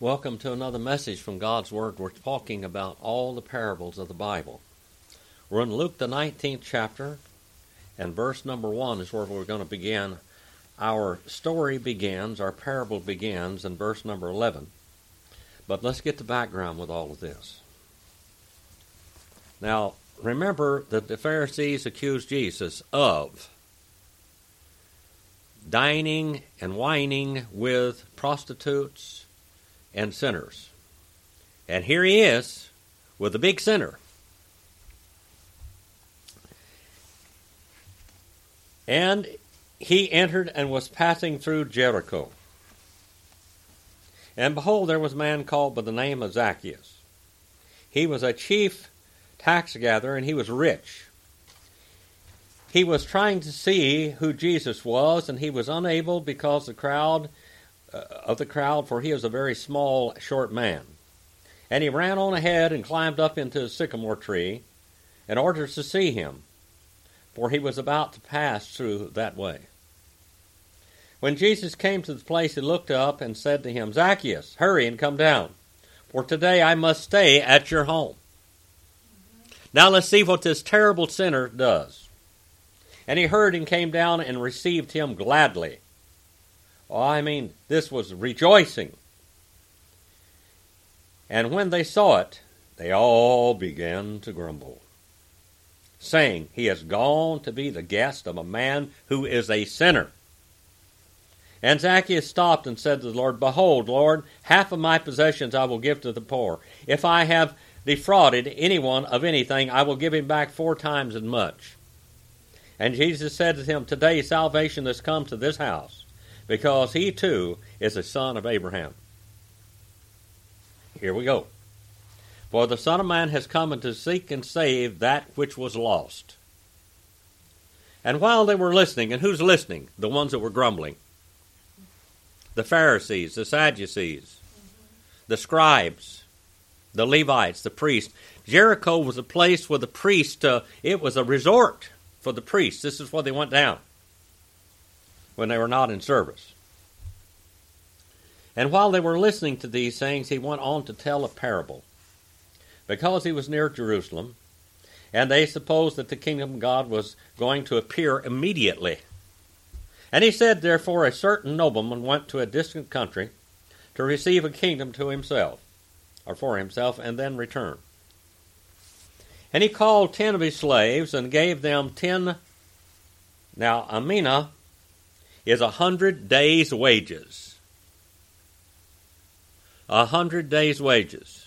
Welcome to another message from God's Word. We're talking about all the parables of the Bible. We're in Luke the 19th chapter, and verse number 1 is where we're going to begin. Our story begins, our parable begins in verse number 11. But let's get the background with all of this. Now, remember that the Pharisees accused Jesus of dining and wining with prostitutes and sinners. And here he is with a big sinner. And he entered and was passing through Jericho. And behold, there was a man called by the name of Zacchaeus. He was a chief tax gatherer, and he was rich. He was trying to see who Jesus was, and he was unable because the crowd, for he was a very small, short man. And he ran on ahead and climbed up into a sycamore tree in order to see him, for he was about to pass through that way. When Jesus came to the place, he looked up and said to him, Zacchaeus, hurry and come down, for today I must stay at your home. Now let's see what this terrible sinner does. And he heard and came down and received him gladly. This was rejoicing. And when they saw it, they all began to grumble, saying, he has gone to be the guest of a man who is a sinner. And Zacchaeus stopped and said to the Lord, Behold, Lord, half of my possessions I will give to the poor. If I have defrauded anyone of anything, I will give him back 4 times as much. And Jesus said to him, Today salvation has come to this house, because he too is a son of Abraham. Here we go. For the Son of Man has come to seek and save that which was lost. And while they were listening, and who's listening? The ones that were grumbling. The Pharisees, the Sadducees, the scribes, the Levites, the priests. Jericho was a place where the priests, it was a resort for the priests. This is where they went down when they were not in service. And while they were listening to these things, he went on to tell a parable, because he was near Jerusalem, and they supposed that the kingdom of God was going to appear immediately. And he said, Therefore, a certain nobleman went to a distant country to receive a kingdom to himself, or for himself, and then return. And he called 10 of his slaves and gave them 10. Now, a mina is 100 days' wages. 100 days' wages.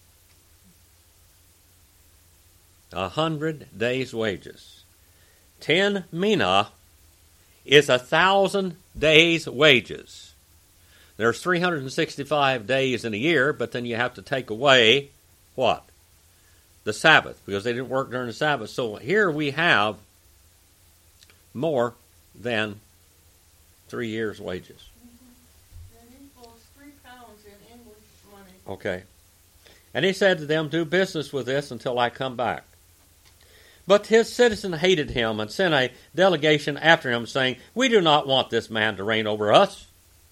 100 days' wages. 10 mina is 1,000 days' wages. There's 365 days in a year, but then you have to take away what? The Sabbath, because they didn't work during the Sabbath. So here we have more than 3 years' wages. That equals 3 pounds in English money. Okay. And he said to them, Do business with this until I come back. But his citizen hated him and sent a delegation after him, saying, We do not want this man to reign over us.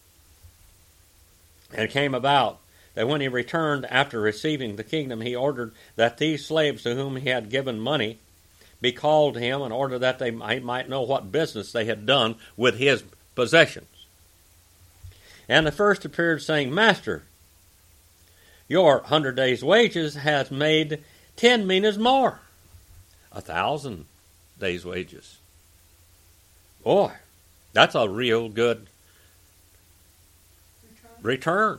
And it came about that when he returned after receiving the kingdom, he ordered that these slaves to whom he had given money be called to him in order that they might know what business they had done with his possessions. And the first appeared, saying, Master, your 100 days' wages has made 10 minas more. 1,000 days' wages. Boy, that's a real good return.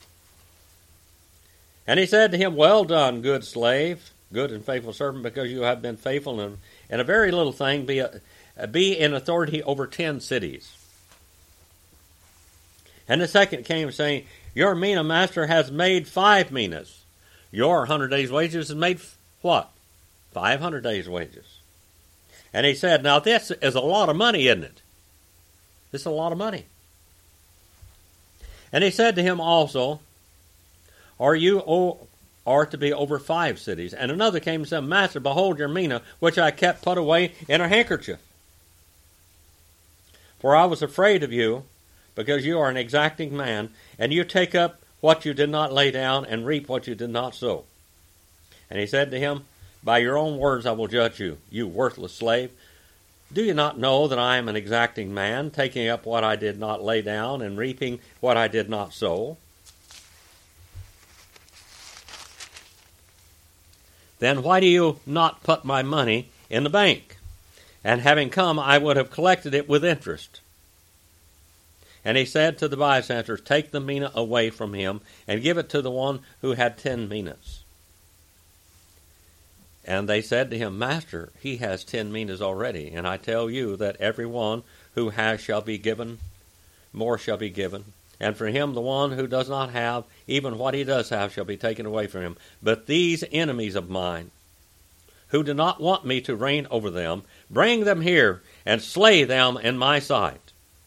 And he said to him, Well done, good slave, good and faithful servant, because you have been faithful in a very little thing, be in authority over 10 cities. And the second came, saying, Your mina, master, has made 5 minas. Your 100 days' wages has made what? 500 days' wages. And he said, Now this is a lot of money, isn't it? This is a lot of money. And he said to him also, You are to be over 5 cities. And another came and said, Master, behold your mina, which I kept put away in a handkerchief. For I was afraid of you, because you are an exacting man, and you take up what you did not lay down, and reap what you did not sow. And he said to him, By your own words I will judge you, you worthless slave. Do you not know that I am an exacting man, taking up what I did not lay down, and reaping what I did not sow? Then why do you not put my money in the bank? And having come, I would have collected it with interest. And he said to the bystanders, Take the mina away from him, and give it to the one who had 10 minas. And they said to him, Master, he has 10 minas already, and I tell you that every one who has shall be given, more shall be given. And for him, the one who does not have, even what he does have shall be taken away from him. But these enemies of mine, who do not want me to reign over them, bring them here and slay them in my sight.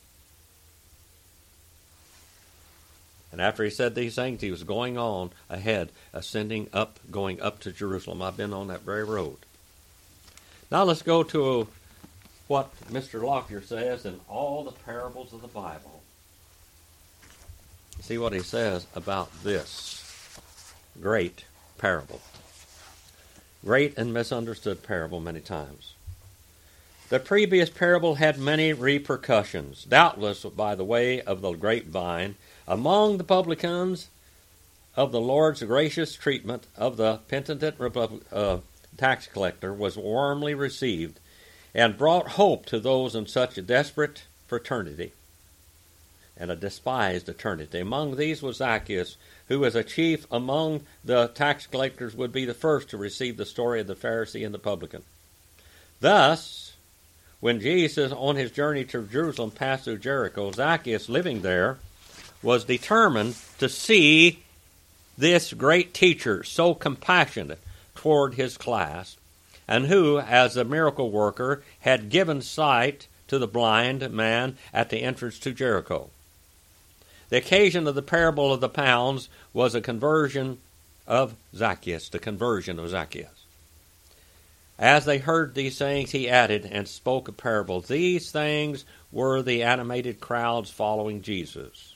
And after he said these things, he was going on ahead, going up to Jerusalem. I've been on that very road. Now let's go to what Mr. Lockyer says in all the parables of the Bible. See what he says about this great parable. Great and misunderstood parable many times. The previous parable had many repercussions, doubtless by the way of the grapevine, among the publicans of the Lord's gracious treatment of the penitent tax collector was warmly received and brought hope to those in such a desperate fraternity and a despised eternity. Among these was Zacchaeus, who as a chief among the tax collectors would be the first to receive the story of the Pharisee and the publican. Thus, when Jesus on his journey to Jerusalem passed through Jericho, Zacchaeus, living there, was determined to see this great teacher so compassionate toward his class, and who, as a miracle worker, had given sight to the blind man at the entrance to Jericho. The occasion of the parable of the pounds was a conversion of Zacchaeus, the conversion of Zacchaeus. As they heard these things, he added and spoke a parable. These things were the animated crowds following Jesus.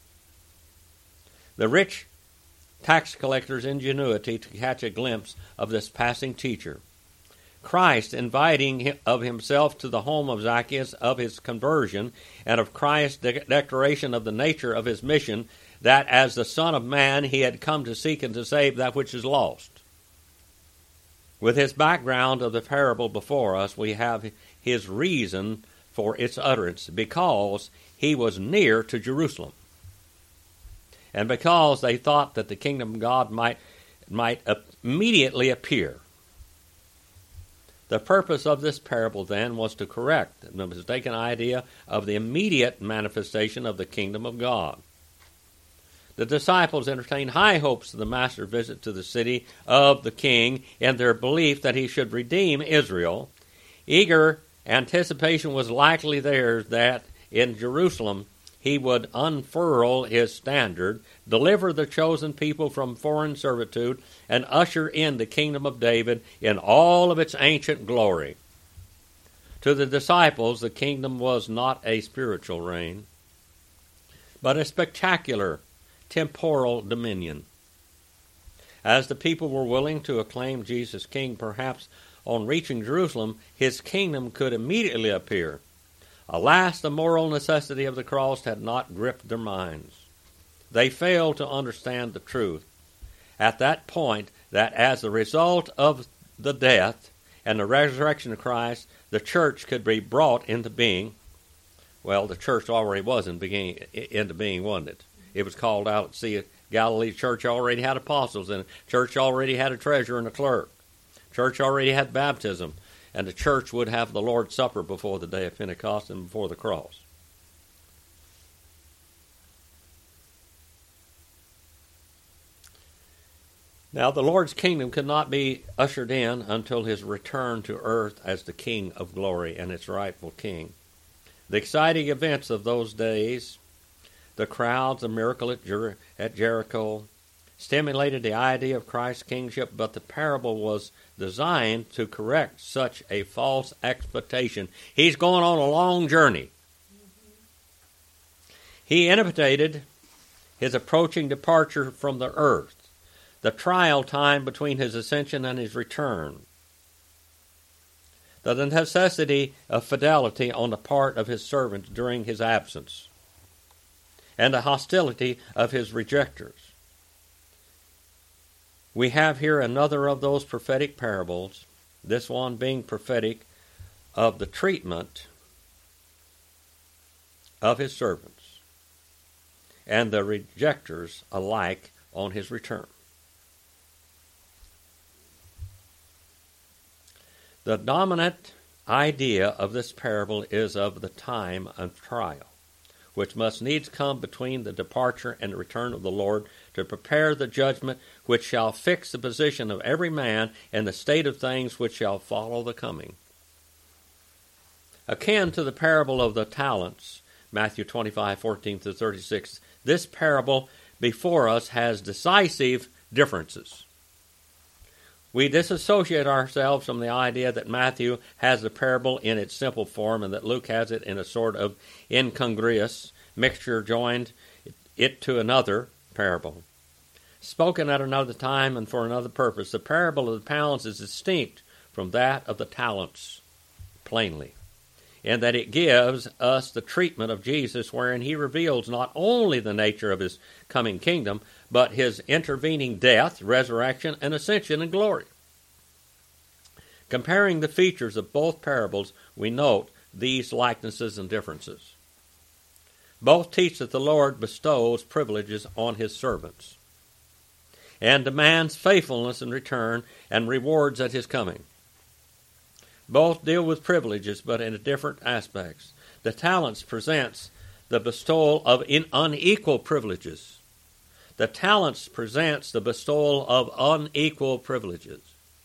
The rich tax collector's ingenuity to catch a glimpse of this passing teacher. Christ inviting of himself to the home of Zacchaeus, of his conversion, and of Christ's declaration of the nature of his mission, that as the Son of Man he had come to seek and to save that which is lost. With his background of the parable before us, we have his reason for its utterance, because he was near to Jerusalem, and because they thought that the kingdom of God might immediately appear. The purpose of this parable, then, was to correct the mistaken idea of the immediate manifestation of the kingdom of God. The disciples entertained high hopes of the Master's visit to the city of the King in their belief that he should redeem Israel. Eager anticipation was likely theirs that in Jerusalem he would unfurl his standard, deliver the chosen people from foreign servitude, and usher in the kingdom of David in all of its ancient glory. To the disciples, the kingdom was not a spiritual reign, but a spectacular temporal dominion. As the people were willing to acclaim Jesus king, perhaps on reaching Jerusalem, his kingdom could immediately appear. Alas, the moral necessity of the cross had not gripped their minds. They failed to understand the truth at that point that as a result of the death and the resurrection of Christ, the church could be brought into being. Well, the church already was into being, wasn't it? It was called out at Sea of Galilee. Church already had apostles, and church already had a treasurer and a clerk. Church already had baptism. And the church would have the Lord's Supper before the day of Pentecost and before the cross. Now, the Lord's kingdom could not be ushered in until his return to earth as the King of glory and its rightful king. The exciting events of those days, the crowds, the miracle at Jericho, stimulated the idea of Christ's kingship, but the parable was designed to correct such a false expectation. He's going on a long journey. He imitated his approaching departure from the earth, the trial time between his ascension and his return, the necessity of fidelity on the part of his servants during his absence, and the hostility of his rejectors. We have here another of those prophetic parables, this one being prophetic of the treatment of his servants and the rejectors alike on his return. The dominant idea of this parable is of the time of trial, which must needs come between the departure and the return of the Lord to prepare the judgment which shall fix the position of every man and the state of things which shall follow the coming. Akin to the parable of the talents, Matthew 25:14-36, this parable before us has decisive differences. We disassociate ourselves from the idea that Matthew has the parable in its simple form and that Luke has it in a sort of incongruous mixture joined it to another parable. Spoken at another time and for another purpose, the parable of the talents is distinct from that of the talents, plainly, in that it gives us the treatment of Jesus wherein he reveals not only the nature of his coming kingdom, but his intervening death, resurrection, and ascension in glory. Comparing the features of both parables, we note these likenesses and differences. Both teach that the Lord bestows privileges on his servants and demands faithfulness in return and rewards at his coming. Both deal with privileges, but in different aspects. The talents presents the bestowal of unequal privileges. The talents presents the bestowal of unequal privileges,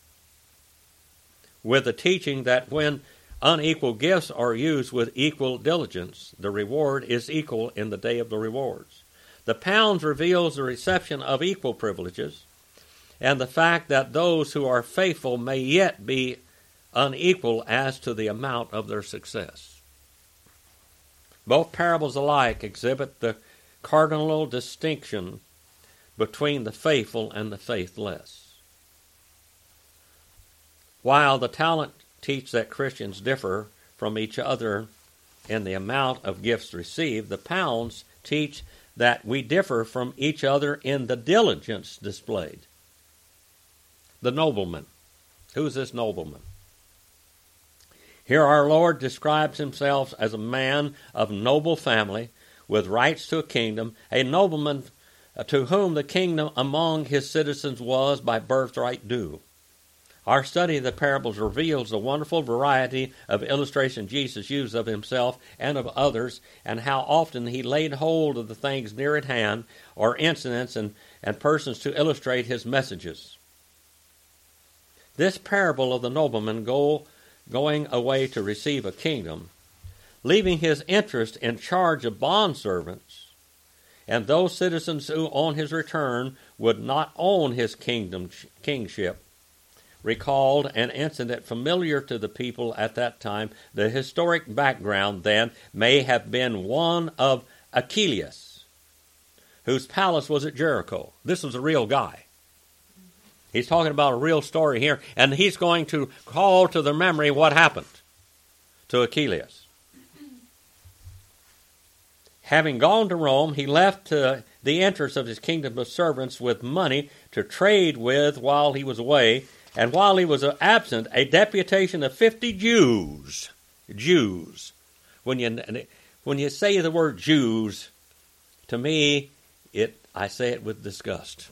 with the teaching that when unequal gifts are used with equal diligence, the reward is equal in the day of the rewards. The pounds reveals the reception of equal privileges, and the fact that those who are faithful may yet be unequal as to the amount of their success. Both parables alike exhibit the cardinal distinction between the faithful and the faithless. While the talent teach that Christians differ from each other in the amount of gifts received, the pounds teach that we differ from each other in the diligence displayed. The nobleman. Who's this nobleman? Here our Lord describes himself as a man of noble family with rights to a kingdom, a nobleman to whom the kingdom among his citizens was by birthright due. Our study of the parables reveals the wonderful variety of illustration Jesus used of himself and of others, and how often he laid hold of the things near at hand, or incidents and persons to illustrate his messages. This parable of the nobleman going away to receive a kingdom, leaving his interest in charge of bondservants, and those citizens who on his return would not own his kingship, recalled an incident familiar to the people at that time. The historic background then may have been one of Achilles, whose palace was at Jericho. This was a real guy. He's talking about a real story here, and he's going to call to their memory what happened to Achilles. Having gone to Rome, he left the entrance of his kingdom of servants with money to trade with while he was away, and while he was absent, a deputation of 50 Jews. When you say the word Jews, to me, I say it with disgust.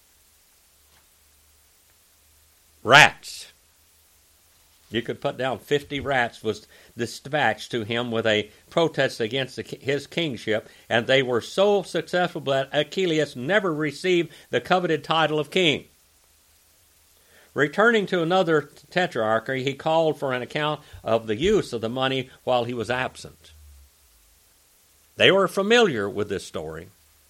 Rats. You could put down 50 rats was dispatched to him with a protest against his kingship, and they were so successful that Achilles never received the coveted title of king. Returning to another tetrarchy, he called for an account of the use of the money while he was absent. They were familiar with this story.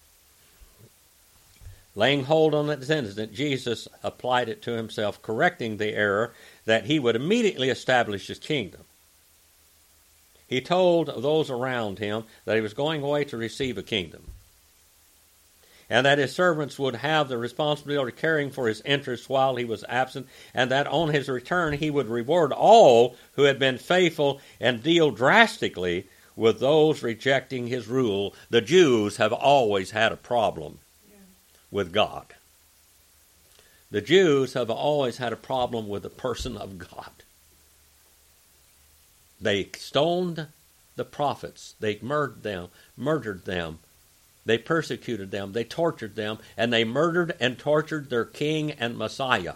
Laying hold on this incident, Jesus applied it to himself, correcting the error that he would immediately establish his kingdom. He told those around him that he was going away to receive a kingdom. and that his servants would have the responsibility of caring for his interests while he was absent, and that on his return he would reward all who had been faithful and deal drastically with those rejecting his rule. The Jews have always had a problem with God. The Jews have always had a problem with the person of God. They stoned the prophets. They murdered them. They persecuted them. They tortured them. And they murdered and tortured their king and Messiah.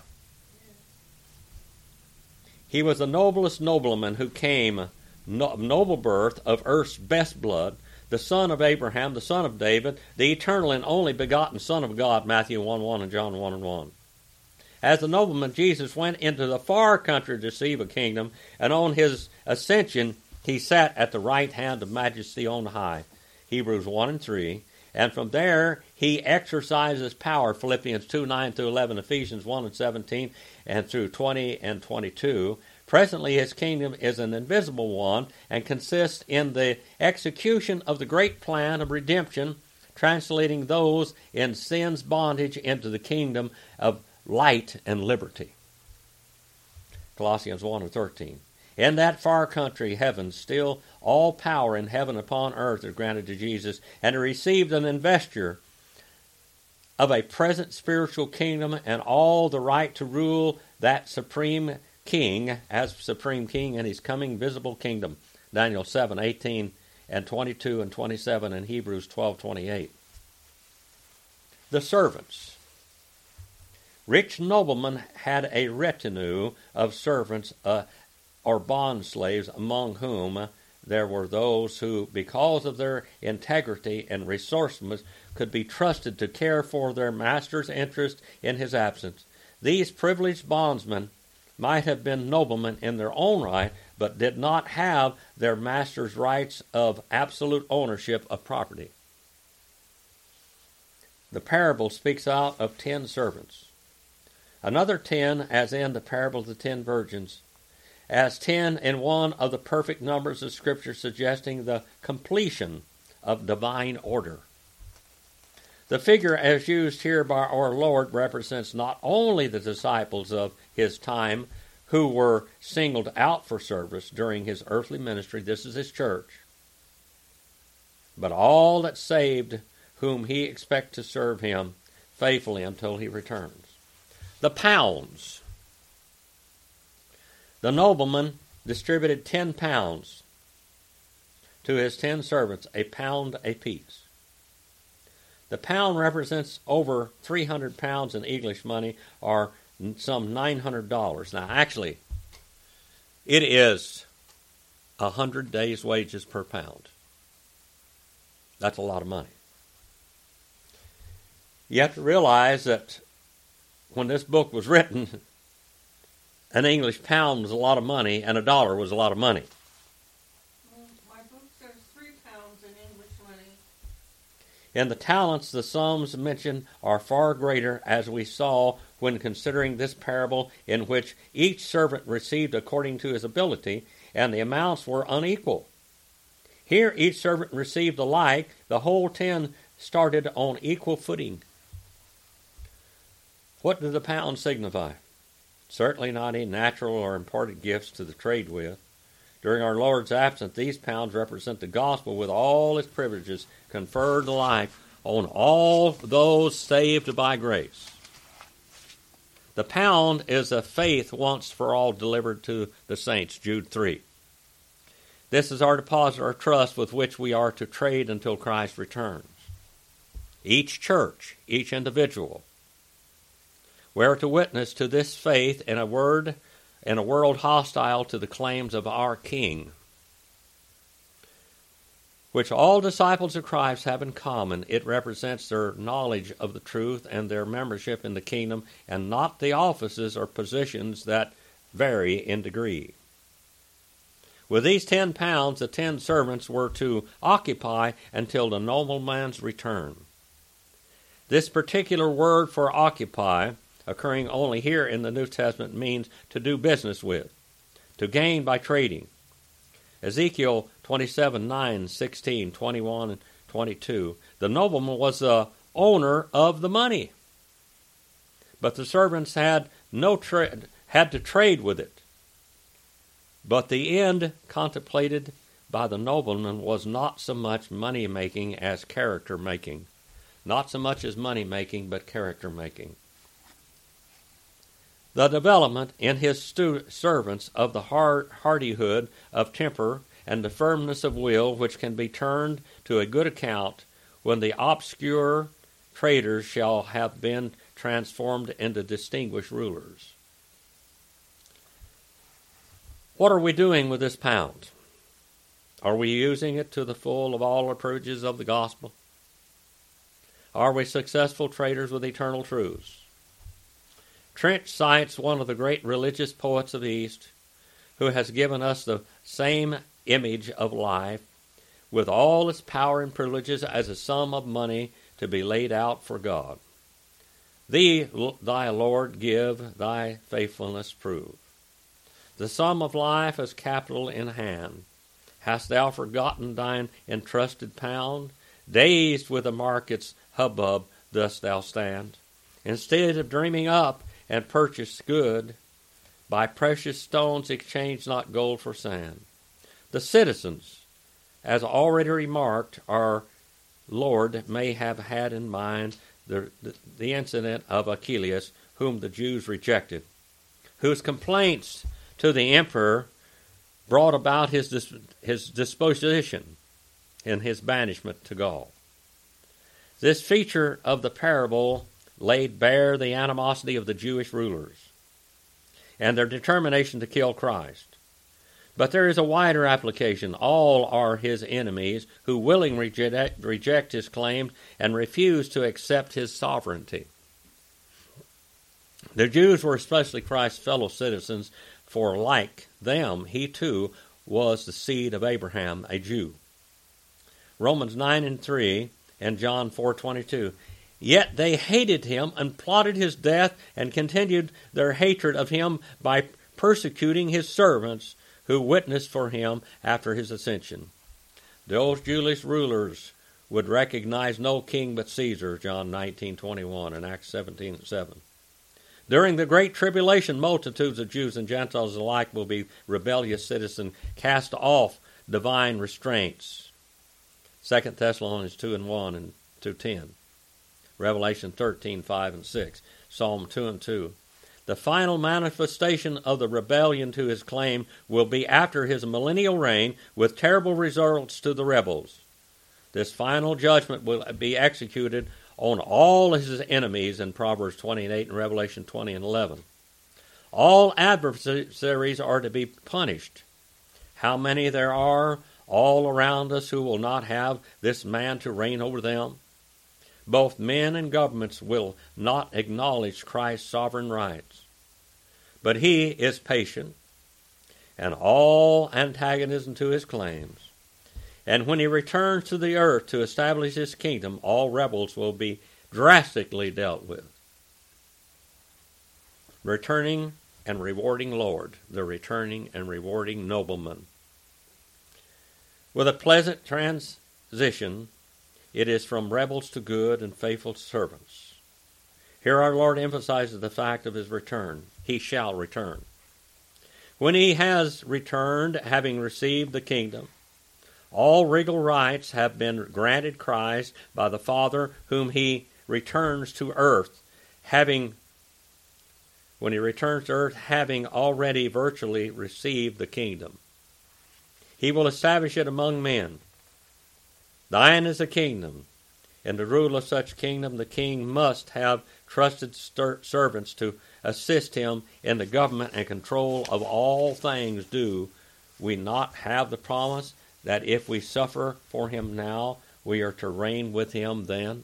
He was the noblest nobleman who came, noble birth of earth's best blood, the son of Abraham, the son of David, the eternal and only begotten Son of God, Matthew 1:1 and John 1:1. As the nobleman, Jesus went into the far country to receive a kingdom, and on his ascension he sat at the right hand of majesty on high, Hebrews 1 and 3, and from there he exercises power, Philippians 2:9 through 11, Ephesians 1 and 17, and through 20 and 22. Presently his kingdom is an invisible one and consists in the execution of the great plan of redemption, translating those in sin's bondage into the kingdom of light and liberty. Colossians 1 and 13. In that far country, heaven, still all power in heaven upon earth is granted to Jesus, and he received an investiture of a present spiritual kingdom and all the right to rule that supreme king as supreme king in his coming visible kingdom. Daniel 7:18 and 22 and 27 and Hebrews 12:28. The servants. Rich noblemen had a retinue of servants or bond slaves, among whom there were those who, because of their integrity and resourcefulness, could be trusted to care for their master's interest in his absence. These privileged bondsmen might have been noblemen in their own right, but did not have their master's rights of absolute ownership of property. The parable speaks out of 10 servants. Another 10, as in the parable of the 10 virgins, as 10 in one of the perfect numbers of Scripture, suggesting the completion of divine order. The figure as used here by our Lord represents not only the disciples of his time who were singled out for service during his earthly ministry, this is his church, but all that saved whom he expects to serve him faithfully until he returns. The pounds. The nobleman distributed 10 pounds to his 10 servants, a pound apiece. The pound represents over 300 pounds in English money, or some $900. Now, actually, it is 100 days' wages per pound. That's a lot of money. You have to realize that when this book was written, an English pound was a lot of money, and a dollar was a lot of money. Well, my book says 3 pounds in English money. In the talents, the sums mentioned are far greater, as we saw when considering this parable, in which each servant received according to his ability, and the amounts were unequal. Here each servant received alike. The whole 10 started on equal footing. What did the pound signify? Certainly not any natural or imported gifts to the trade with. During our Lord's absence, these pounds represent the gospel with all its privileges conferred alike on all those saved by grace. The pound is a faith once for all delivered to the saints, Jude 3. This is our deposit or trust with which we are to trade until Christ returns. Each church, each individual, we are to witness to this faith in a world hostile to the claims of our King, which all disciples of Christ have in common. It represents their knowledge of the truth and their membership in the kingdom, and not the offices or positions that vary in degree. With these 10 pounds, the 10 servants were to occupy until the nobleman's return. This particular word for occupy, occurring only here in the New Testament, means to do business with, to gain by trading. Ezekiel 27:9, 16, 21, and 22. The nobleman was the owner of the money. But the servants had to trade with it. But the end contemplated by the nobleman was not so much money-making as character-making. Not so much as money-making, but character-making. The development in his servants of the hardihood of temper and the firmness of will which can be turned to a good account when the obscure traders shall have been transformed into distinguished rulers. What are we doing with this pound? Are we using it to the full of all the privileges of the gospel? Are we successful traders with eternal truths? Trench cites one of the great religious poets of the East, who has given us the same image of life, with all its power and privileges as a sum of money to be laid out for God. Thee, thy Lord, give, thy faithfulness prove. The sum of life as capital in hand. Hast thou forgotten thine entrusted pound? Dazed with the market's hubbub dost thou stand. Instead of dreaming up and purchase good, by precious stones exchange not gold for sand. The citizens, as already remarked, our Lord may have had in mind the incident of Achilles, whom the Jews rejected, whose complaints to the emperor brought about his disposition and his banishment to Gaul. This feature of the parable laid bare the animosity of the Jewish rulers and their determination to kill Christ. But there is a wider application. All are his enemies who willingly reject his claims and refuse to accept his sovereignty. The Jews were especially Christ's fellow citizens, for like them, he too was the seed of Abraham, a Jew. Romans 9:3 and John 4:22. Yet they hated him and plotted his death and continued their hatred of him by persecuting his servants who witnessed for him after his ascension. Those Jewish rulers would recognize no king but Caesar, John 19:21 and Acts 17:7. During the Great Tribulation, multitudes of Jews and Gentiles alike will be rebellious citizens, cast off divine restraints. 2 Thessalonians 2:1 and 2:10. Revelation 13:5 and 6. Psalm 2 and 2. The final manifestation of the rebellion to his claim will be after his millennial reign, with terrible results to the rebels. This final judgment will be executed on all his enemies in Proverbs 28 and Revelation 20 and 11. All adversaries are to be punished. How many there are all around us who will not have this man to reign over them? Both men and governments will not acknowledge Christ's sovereign rights. But he is patient, and all antagonism to his claims. And when he returns to the earth to establish his kingdom, all rebels will be drastically dealt with. Returning and rewarding Lord, the returning and rewarding nobleman. With a pleasant transition, it is from rebels to good and faithful servants. Here our Lord emphasizes the fact of his return. He shall return. When he has returned, having received the kingdom, all regal rights have been granted Christ by the Father, whom he returns to earth, having already virtually received the kingdom. He will establish it among men. Thine is the kingdom. In the rule of such kingdom, the king must have trusted servants to assist him in the government and control of all things. Do we not have the promise that if we suffer for him now, we are to reign with him then?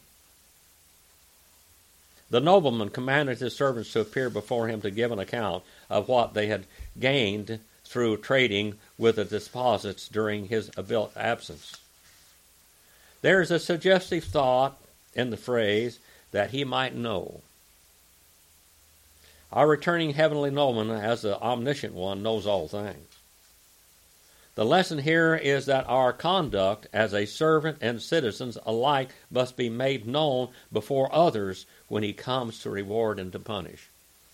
The nobleman commanded his servants to appear before him to give an account of what they had gained through trading with the deposits during his absence. There is a suggestive thought in the phrase, that he might know. Our returning heavenly nobleman, as the omniscient one, knows all things. The lesson here is that our conduct as a servant and citizens alike must be made known before others when he comes to reward and to punish.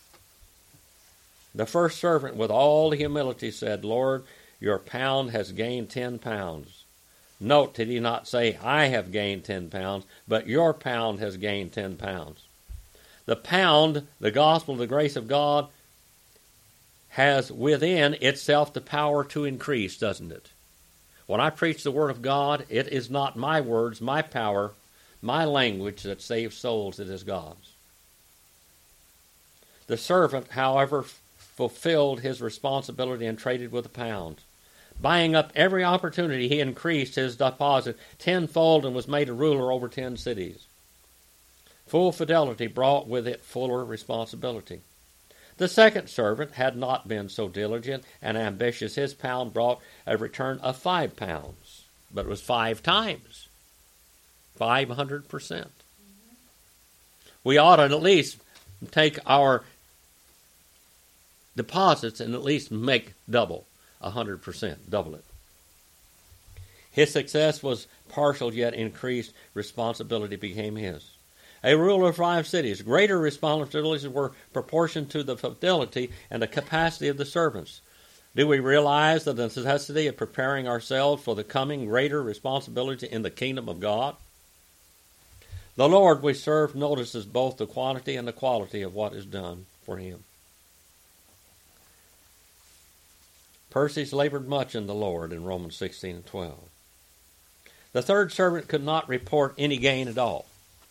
The first servant with all humility said, "Lord, your pound has gained 10 pounds. Note, did he not say, I have gained 10 pounds, but your pound has gained 10 pounds. The pound, the gospel, the grace of God, has within itself the power to increase, doesn't it? When I preach the Word of God, it is not my words, my power, my language that saves souls, it is God's. The servant, however, fulfilled his responsibility and traded with a pound. Buying up every opportunity, he increased his deposit tenfold and was made a ruler over 10 cities. Full fidelity brought with it fuller responsibility. The second servant had not been so diligent and ambitious. His pound brought a return of 5 pounds, but it was 5 times, 500%. We ought to at least take our deposits and at least make double, 100%, double it. His success was partial, yet increased responsibility became his. A ruler of 5 cities. Greater responsibilities were proportioned to the fidelity and the capacity of the servants. Do we realize the necessity of preparing ourselves for the coming greater responsibility in the kingdom of God? The Lord we serve notices both the quantity and the quality of what is done for him. Persis labored much in the Lord in Romans 16:12. The third servant could not report any gain at all.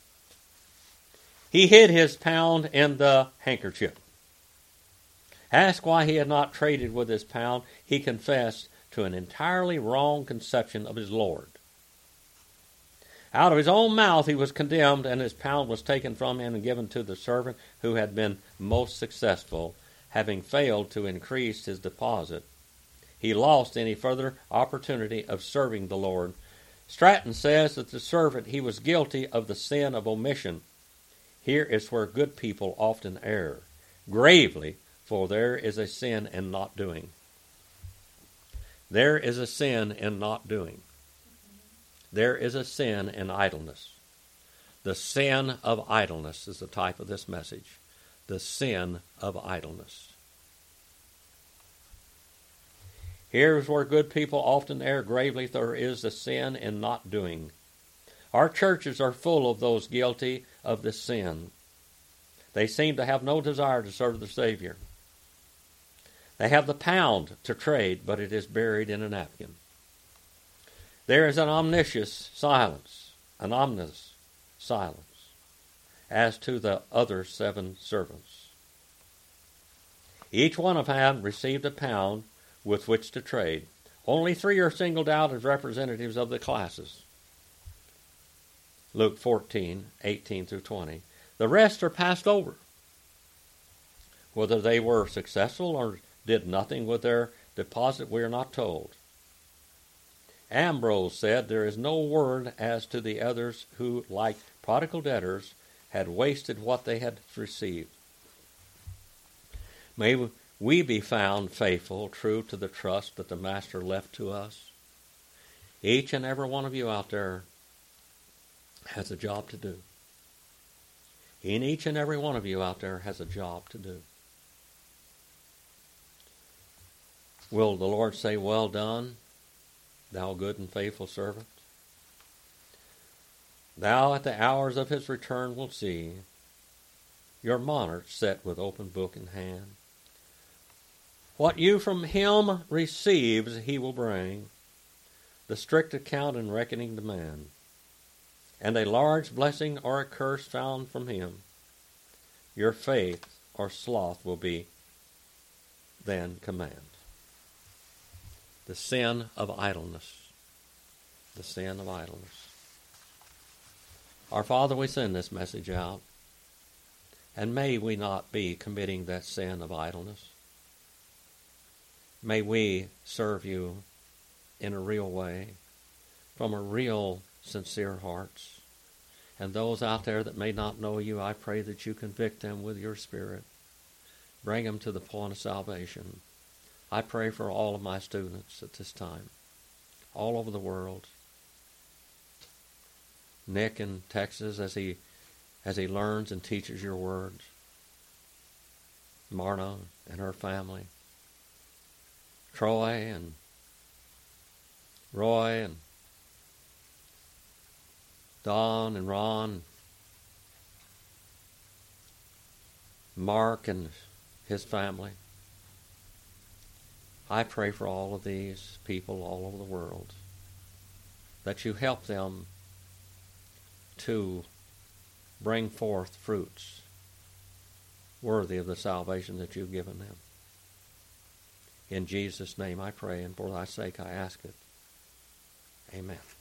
He hid his pound in the handkerchief. Asked why he had not traded with his pound, he confessed to an entirely wrong conception of his Lord. Out of his own mouth he was condemned, and his pound was taken from him and given to the servant who had been most successful, having failed to increase his deposit. He lost any further opportunity of serving the Lord. Stratton says that the servant, he was guilty of the sin of omission. Here is where good people often err, gravely, for there is a sin in not doing. There is a sin in not doing. There is a sin in idleness. The sin of idleness is the type of this message. The sin of idleness. Here is where good people often err gravely. There is a sin in not doing. Our churches are full of those guilty of this sin. They seem to have no desire to serve the Savior. They have the pound to trade, but it is buried in a napkin. There is an ominous silence as to the other 7 servants. Each one of them received a pound with which to trade. Only 3 are singled out as representatives of the classes. Luke 14:18-20. The rest are passed over. Whether they were successful or did nothing with their deposit, we are not told. Ambrose said, there is no word as to the others who, like prodigal debtors, had wasted what they had received. May we be found faithful, true to the trust that the Master left to us. Each and every one of you out there has a job to do. And each and every one of you out there has a job to do. Will the Lord say, well done, thou good and faithful servant? Thou at the hours of his return will see your monarch set with open book in hand. What you from him receives he will bring, the strict account and reckoning demand. And a large blessing or a curse found from him, your faith or sloth will be then command. The sin of idleness. The sin of idleness. Our Father, we send this message out, and may we not be committing that sin of idleness. May we serve you in a real way, from a real sincere hearts. And those out there that may not know you, I pray that you convict them with your Spirit. Bring them to the point of salvation. I pray for all of my students at this time, all over the world. Nick in Texas as he learns and teaches your words. Marna and her family. Troy and Roy and Don and Ron. Mark and his family. I pray for all of these people all over the world, that you help them to bring forth fruits worthy of the salvation that you've given them. In Jesus' name I pray, and for thy sake I ask it. Amen.